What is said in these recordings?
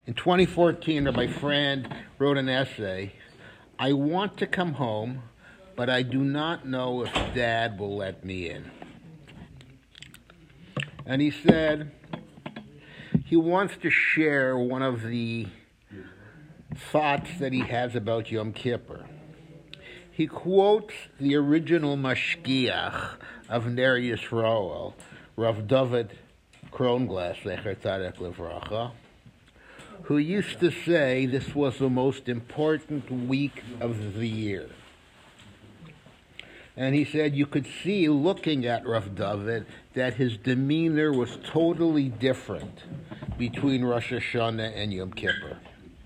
In 2014, my friend wrote an essay. I want to come home, but I do not know if Dad will let me in. And he said he wants to share one of the thoughts that he has about Yom Kippur. He quotes the original mashgiach of Ner Yisroel, Rav David Kronglass, Zecher Tzaddik Livracha, who used to say this was the most important week of the year. And he said you could see, looking at Rav David, that his demeanor was totally different between Rosh Hashanah and Yom Kippur.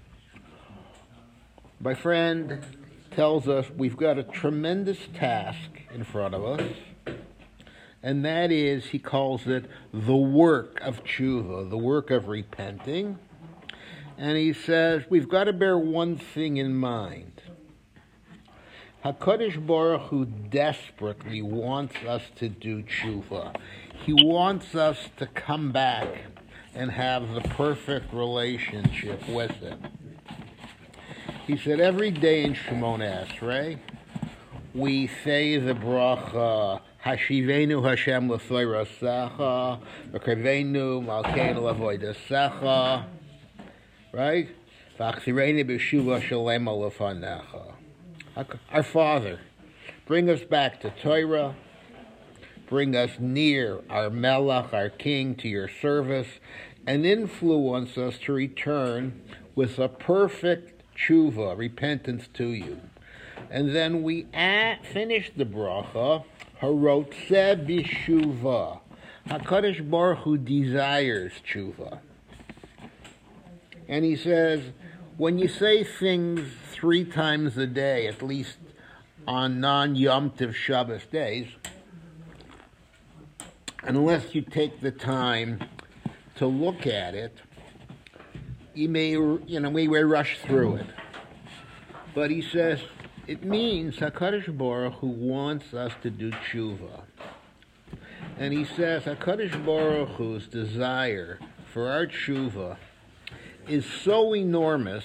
My friend tells us we've got a tremendous task in front of us, and that is, he calls it the work of tshuva, the work of repenting. And he says we've got to bear one thing in mind. HaKadosh Baruch Hu desperately wants us to do tshuva. He wants us to come back and have the perfect relationship with Him. He said every day in Shemona Esrei, we say the bracha, Hashivenu Hashem l'tzorasecha, v'karvenu malkeinu l'avodasecha, right? V'achzirenu b'shuva shalema l'fanecha. Our Father, bring us back to Torah, bring us near our Melech, our King, to your service, and influence us to return with a perfect tshuva, repentance to you. And then we finish the bracha, Harotzeh b'shuva. HaKadosh Baruch Hu desires tshuva. And he says, when you say things 3 times a day, at least on non-Yom Tov Shabbos days, unless you take the time to look at it, we may rush through it. But he says, it means HaKadosh Baruch Hu wants us to do tshuva. And he says HaKadosh Baruch Hu's desire for our tshuva is so enormous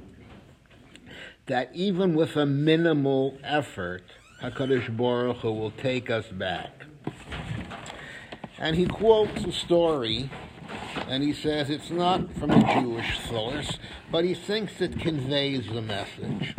that even with a minimal effort, HaKadosh Baruch Hu will take us back. And he quotes a story, and he says it's not from a Jewish source, but he thinks it conveys the message.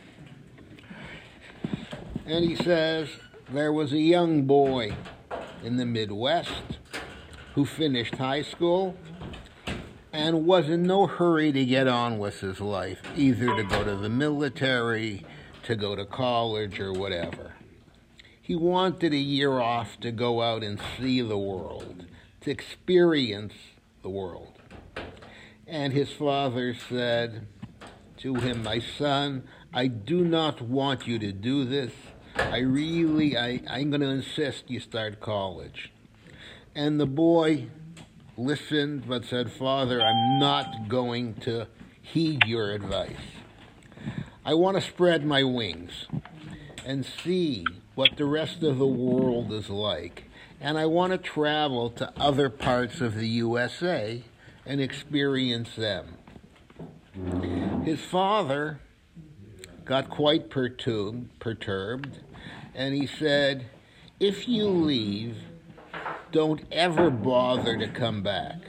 And he says there was a young boy in the Midwest who finished high school and was in no hurry to get on with his life, either to go to the military, to go to college, or whatever. He wanted a year off to go out and see the world, to experience the world. And his father said to him, my son, I do not want you to do this. I'm going to insist you start college. And the boy listened, but said, Father, I'm not going to heed your advice. I want to spread my wings and see what the rest of the world is like. And I want to travel to other parts of the USA and experience them. His father got quite perturbed, and he said, if you leave, don't ever bother to come back.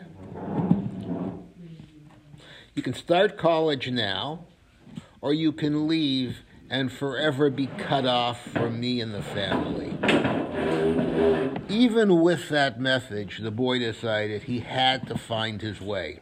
You can start college now, or you can leave and forever be cut off from me and the family. Even with that message, the boy decided he had to find his way.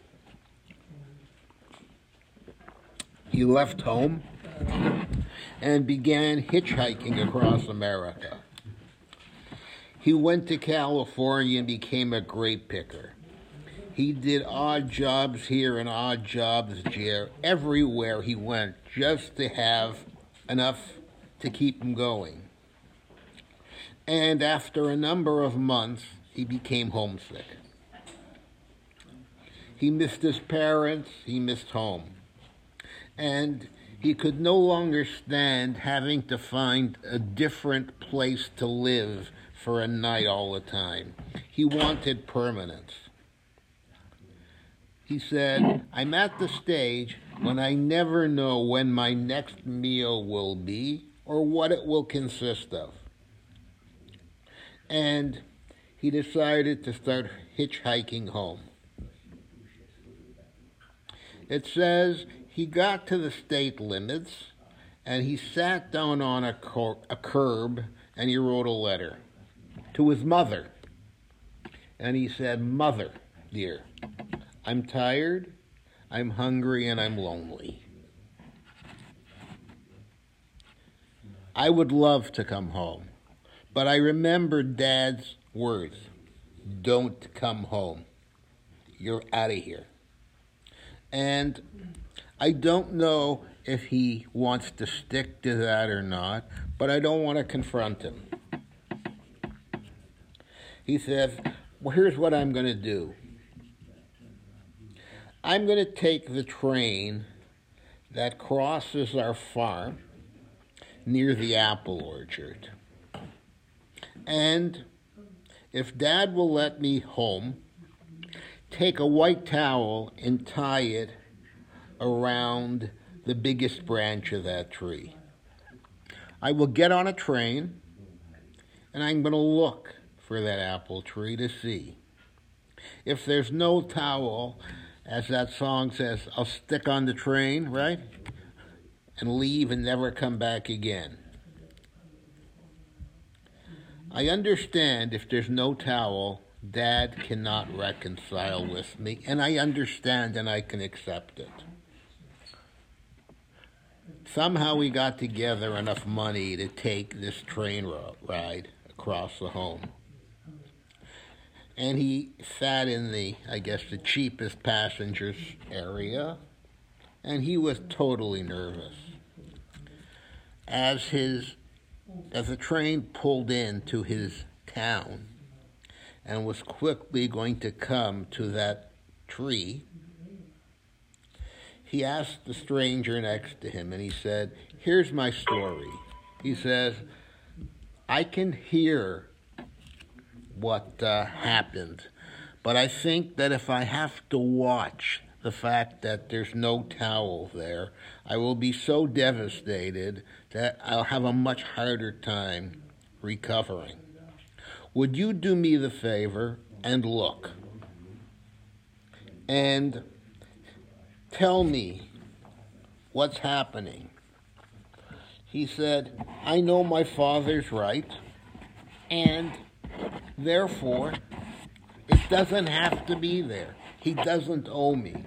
He left home and began hitchhiking across America. He went to California and became a grape picker. He did odd jobs here and odd jobs there, everywhere he went, just to have enough to keep him going. And after a number of months, he became homesick. He missed his parents, he missed home. And he could no longer stand having to find a different place to live for a night all the time. He wanted permanence. He said, I'm at the stage when I never know when my next meal will be or what it will consist of. And he decided to start hitchhiking home. It says he got to the state limits and he sat down on a curb and he wrote a letter to his mother. And he said, Mother, dear, I'm tired, I'm hungry, and I'm lonely. I would love to come home, but I remembered Dad's words. Don't come home. You're out of here. And I don't know if he wants to stick to that or not, but I don't want to confront him. He says, well, here's what I'm going to do. I'm going to take the train that crosses our farm near the apple orchard. And if Dad will let me home, take a white towel and tie it around the biggest branch of that tree. I will get on a train and I'm going to look for that apple tree to see. If there's no towel, as that song says, I'll stick on the train, right? And leave and never come back again. I understand if there's no towel, Dad cannot reconcile with me, and I understand and I can accept it. Somehow we got together enough money to take this train ride across the home. And he sat in the cheapest passengers area, and he was totally nervous. As the train pulled into his town and was quickly going to come to that tree, he asked the stranger next to him, and he said, here's my story. He says, I can hear what happened, but I think that if I have to watch the fact that there's no towel there, I will be so devastated that I'll have a much harder time recovering. Would you do me the favor and look and tell me what's happening? He said, I know my father's right, and therefore, it doesn't have to be there. He doesn't owe me.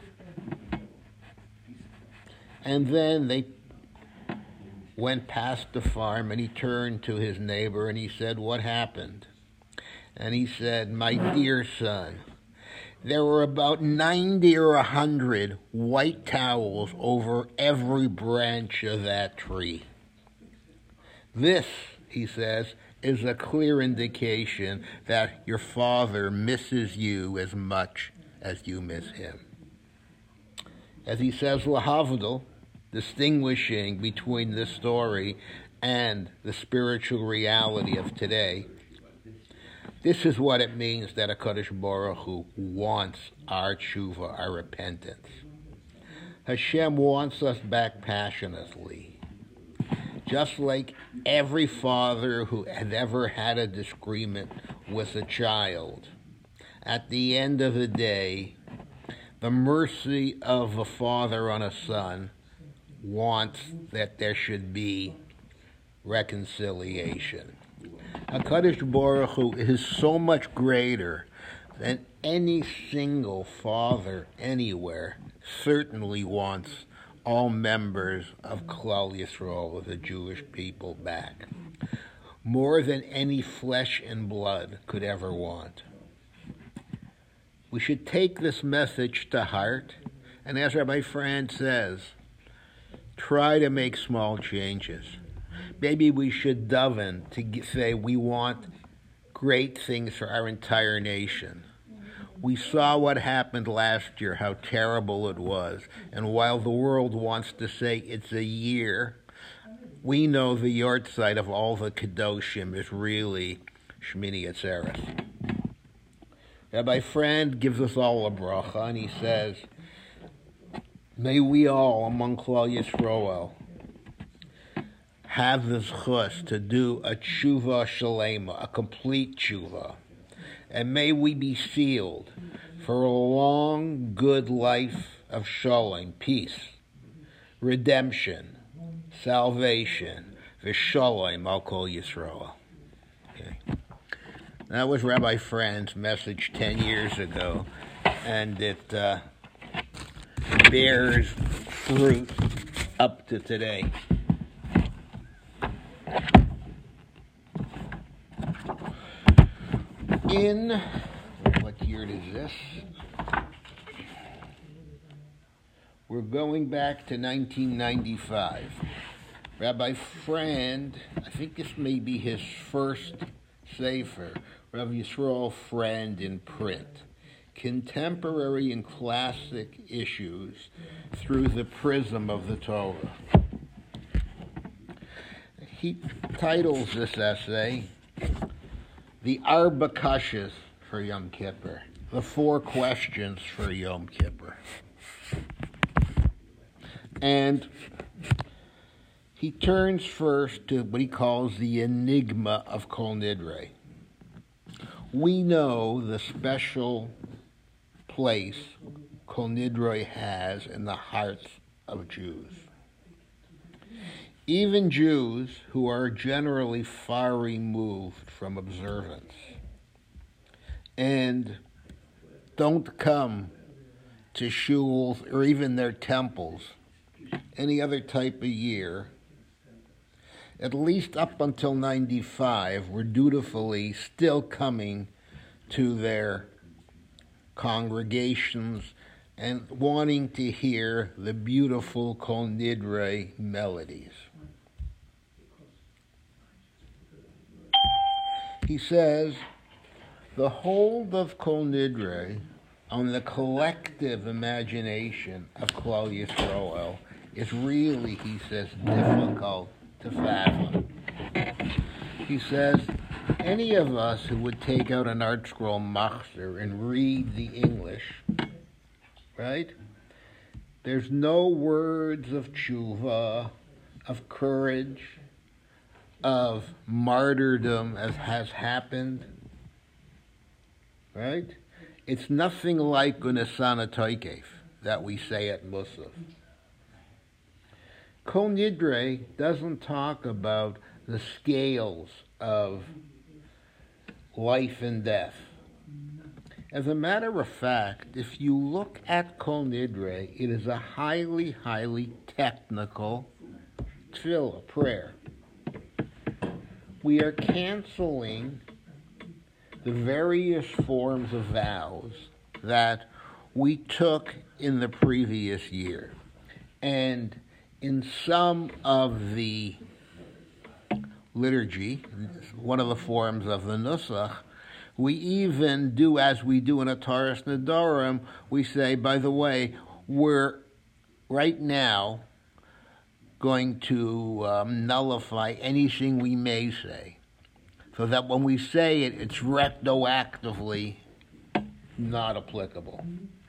And then they went past the farm, and he turned to his neighbor, and he said, what happened? And he said, my dear son, there were about 90 or 100 white towels over every branch of that tree. This, he says, is a clear indication that your father misses you as much as you miss him. As he says, lahavdil, distinguishing between this story and the spiritual reality of today, this is what it means that HaKadosh Baruch Hu wants our tshuva, our repentance. Hashem wants us back passionately. Just like every father who had ever had a disagreement with a child, at the end of the day, the mercy of a father on a son wants that there should be reconciliation. HaKadosh Baruch Hu is so much greater than any single father anywhere, certainly wants all members of Klal Yisrael, the Jewish people, back, more than any flesh and blood could ever want. We should take this message to heart, and as Rabbi Franz says, try to make small changes. Maybe we should daven to say we want great things for our entire nation. We saw what happened last year, how terrible it was. And while the world wants to say it's a year, we know the yahrzeit of all the Kedoshim is really Shmini Atzeres. Rabbi Frand gives us all a bracha, and he says, may we all, among Klal Yisroel, have the zchus to do a tshuva shalema, a complete tshuva. And may we be sealed for a long, good life of shalom, peace, redemption, salvation, v'shalom al kol Yisroel. Okay. That was Rabbi Frand's message 10 years ago, and it bears fruit up to today. In, what year is this? We're going back to 1995. Rabbi Frand, I think this may be his first sefer, Rabbi Yisrael Frand in print. Contemporary and classic issues through the prism of the Torah. He titles this essay, The Arba Kashas for Yom Kippur, the 4 questions for Yom Kippur. And he turns first to what he calls the enigma of Kol Nidre. We know the special place Kol Nidre has in the hearts of Jews. Even Jews who are generally far removed from observance and don't come to shuls or even their temples any other type of year, at least up until 95, were dutifully still coming to their congregations and wanting to hear the beautiful Kol Nidre melodies. He says, the hold of Kol Nidre on the collective imagination of Klal Yisroel is really, he says, difficult to fathom. He says, any of us who would take out an art scroll machzer and read the English, right? There's no words of tshuva, of courage, of martyrdom as has happened, right? It's nothing like Unesana Toikef that we say at Musaf. Kol Nidre doesn't talk about the scales of life and death. As a matter of fact, if you look at Kol Nidre, it is a highly, highly technical tefillah, prayer. We are canceling the various forms of vows that we took in the previous year. And in some of the liturgy, one of the forms of the Nusach, we even do as we do in a Taras Nedarim, we say, by the way, we're right now going to nullify anything we may say, so that when we say it, it's retroactively not applicable.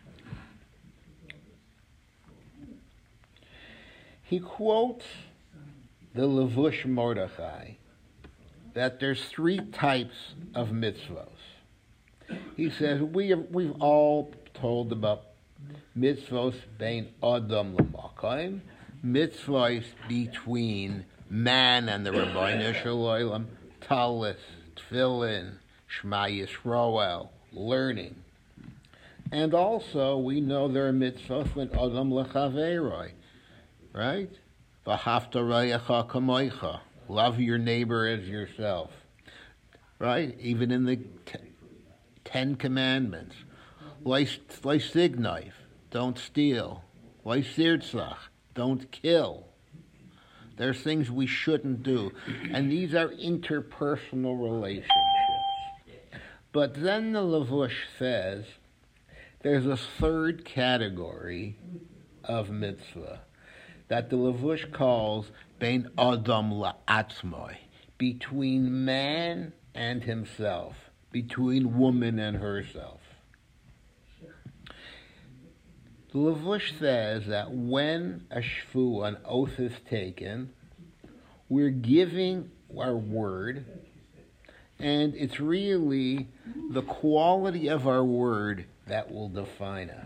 He quotes the Levush Mordechai, that there's 3 types of mitzvos. He says, we've all told about mitzvos bein Adam l'makayim, mitzvos between man and the Rebbeinu Shalom, talis, tefillin, Shema Yisroel, learning. And also, we know there are mitzvos ben Adam l'chaveroi, right? V'hafta re'echa kamoicha, love your neighbor as yourself, right? Even in the 10 Commandments. Leisignif, don't steal. Leisirtzach, don't kill. There's things we shouldn't do. And these are interpersonal relationships. But then the Levush says there's a 3rd category of mitzvah that the Levush calls bein Adam la'atzmoi, between man and himself, between woman and herself. The Levush says that when a shvu, an oath is taken, we're giving our word, and it's really the quality of our word that will define us.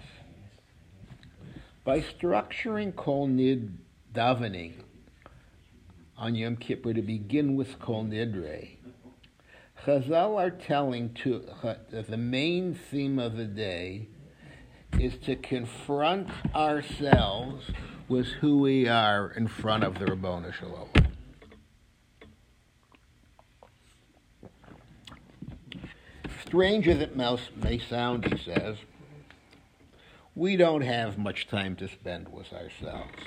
By structuring Kol Nid davening on Yom Kippur to begin with Kol Nidre, Chazal are telling that the main theme of the day is to confront ourselves with who we are in front of the Ribono Shel Olam. Strange as it may sound, he says, we don't have much time to spend with ourselves.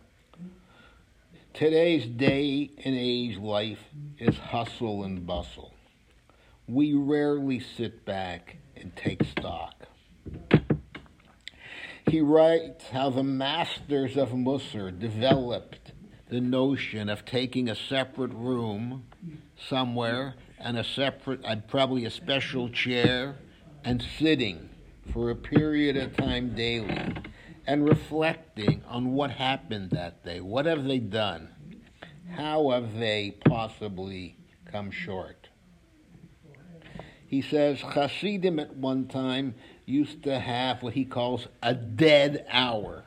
Today's day and age life is hustle and bustle. We rarely sit back and take stock. He writes how the masters of Musar developed the notion of taking a separate room somewhere and a separate, probably a special chair, and sitting for a period of time daily and reflecting on what happened that day. What have they done? How have they possibly come short? He says Hasidim at one time used to have what he calls a dead hour,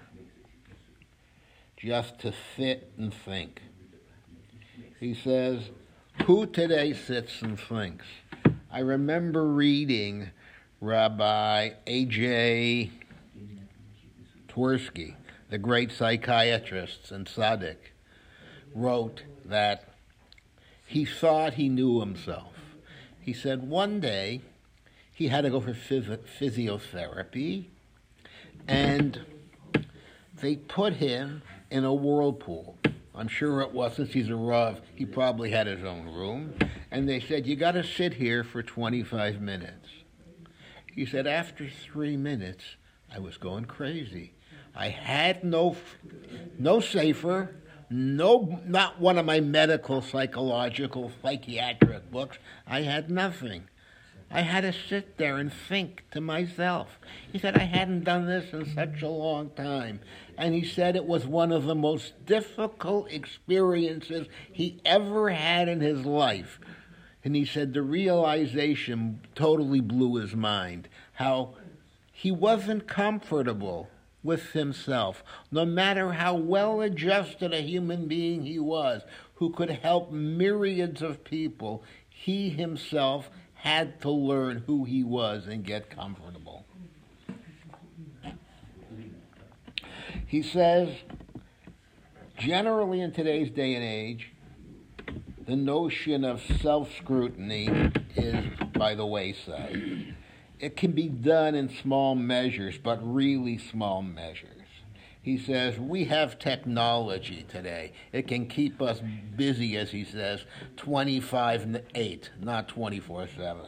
just to sit and think. He says, who today sits and thinks? I remember reading Rabbi A.J. Twersky, the great psychiatrist and tzaddik, wrote that he thought he knew himself. He said one day he had to go for physiotherapy, and they put him in a whirlpool. I'm sure it was, since he's a Rav, he probably had his own room. And they said, you got to sit here for 25 minutes. He said, after 3 minutes, I was going crazy. I had no safer, not one of my medical, psychological, psychiatric books. I had nothing. I had to sit there and think to myself. He said, I hadn't done this in such a long time. And he said it was one of the most difficult experiences he ever had in his life. And he said the realization totally blew his mind, how he wasn't comfortable with himself, no matter how well-adjusted a human being he was, who could help myriads of people. He himself had to learn who he was and get comfortable. He says, generally in today's day and age, the notion of self-scrutiny is by the wayside. It can be done in small measures, but really small measures. He says, we have technology today. It can keep us busy, as he says, 25/8, not 24/7.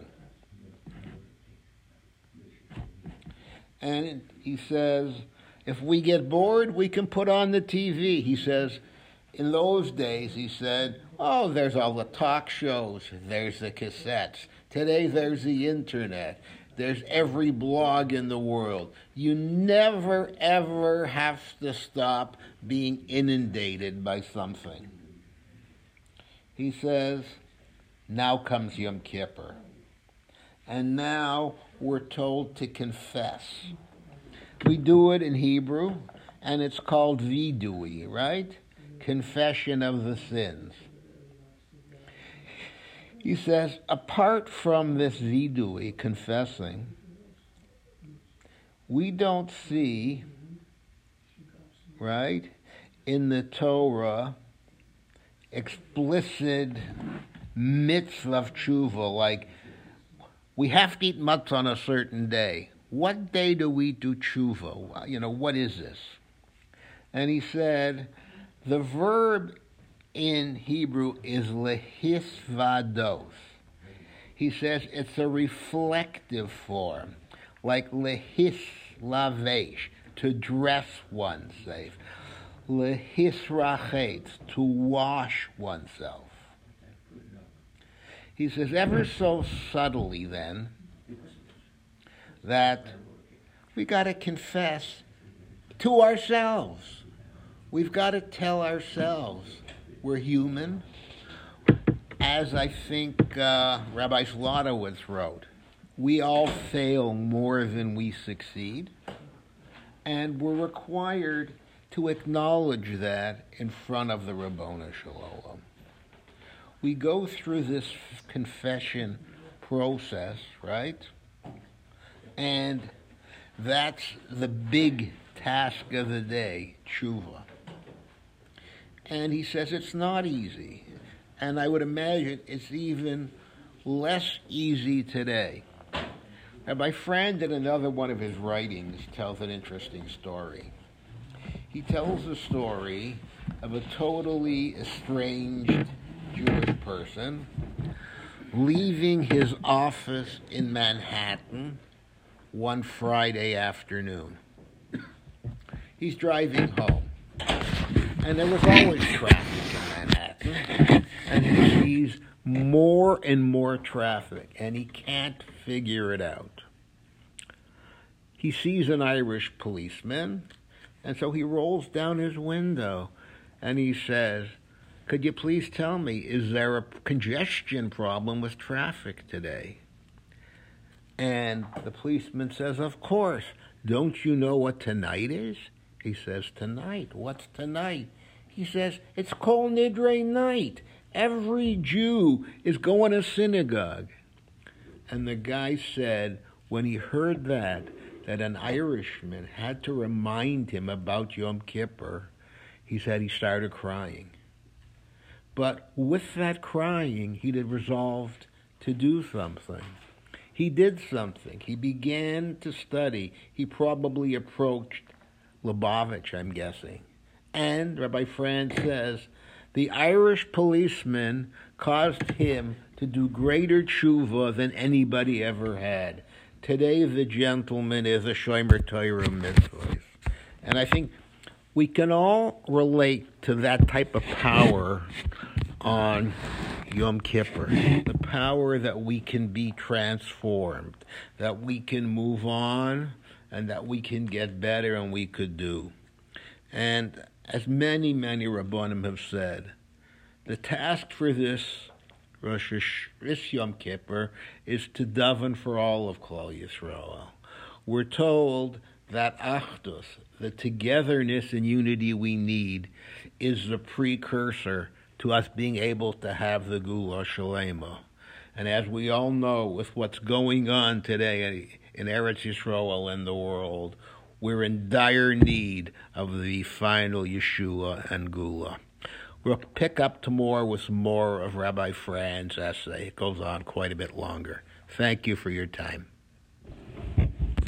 And he says, if we get bored, we can put on the TV. He says, in those days, he said, oh, there's all the talk shows, there's the cassettes. Today, there's the internet. There's every blog in the world. You never, ever have to stop being inundated by something. He says, now comes Yom Kippur. And now we're told to confess. We do it in Hebrew, and it's called vidui, right? Confession of the sins. He says, apart from this vidui, confessing, we don't see, right, in the Torah, explicit mitzvah of tshuva, like we have to eat matzah on a certain day. What day do we do tshuva? You know, what is this? And he said, the verb in Hebrew is lehisvados. He says it's a reflective form, like lehislavesh, to dress oneself, lehisrachetz, to wash oneself. He says ever so subtly then, that we got to confess to ourselves. We've got to tell ourselves we're human. As I think Rabbi Zlotowitz wrote, we all fail more than we succeed, and we're required to acknowledge that in front of the Ribono Shel Olam. We go through this confession process, right? And that's the big task of the day, tshuva. And he says it's not easy. And I would imagine it's even less easy today. Rabbi Frand, in another one of his writings, tells an interesting story. He tells the story of a totally estranged Jewish person leaving his office in Manhattan one Friday afternoon. He's driving home, and there was always traffic in Manhattan, and he sees more and more traffic, and he can't figure it out. He sees an Irish policeman, and so he rolls down his window, and he says, "Could you please tell me, is there a congestion problem with traffic today?" And the policeman says, "Of course. Don't you know what tonight is?" He says, "Tonight? What's tonight?" He says, "It's Kol Nidre night. Every Jew is going to synagogue." And the guy said, when he heard that an Irishman had to remind him about Yom Kippur, he said he started crying. But with that crying, he had resolved to do something. He did something. He began to study. He probably approached Lubavitch, I'm guessing. And Rabbi Frand says, the Irish policeman caused him to do greater tshuva than anybody ever had. Today, the gentleman is a Shomer Torah mitzvah. And I think we can all relate to that type of power on Yom Kippur. The power that we can be transformed, that we can move on, and that we can get better and we could do. And as many, many Rabbanim have said, the task for this Yom Kippur is to daven for all of Klal Yisrael. We're told that Achdus, the togetherness and unity we need, is the precursor to us being able to have the Gula Shalema. And as we all know, with what's going on today in Eretz Yisrael and the world, we're in dire need of the final Yeshua and Gula. We'll pick up tomorrow with more of Rabbi Frand's essay. It goes on quite a bit longer. Thank you for your time.